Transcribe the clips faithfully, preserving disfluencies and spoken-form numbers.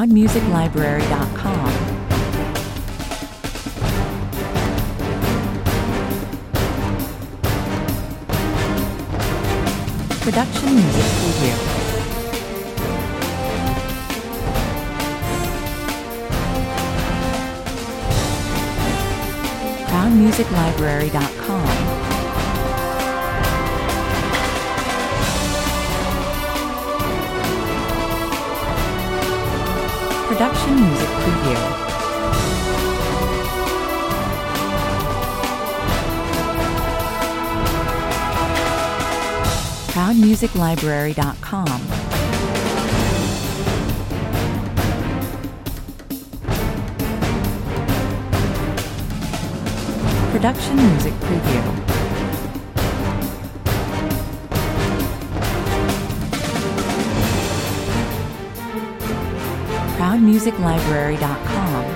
proud music library dot com. Production Music Preview. proud music library dot com. Production Music Preview. proud music library dot com. Production Music Preview. proud music library dot com.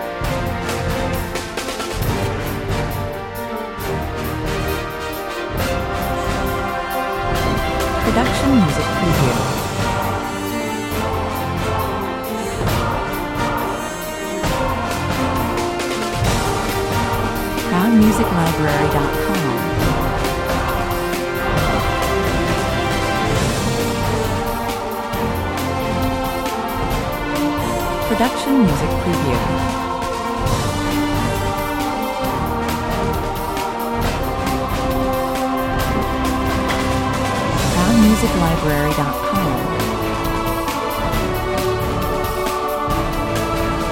Production Music Preview. proud music library dot com. Production Music Preview. proud music library dot com.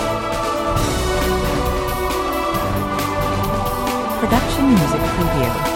Production Music Preview.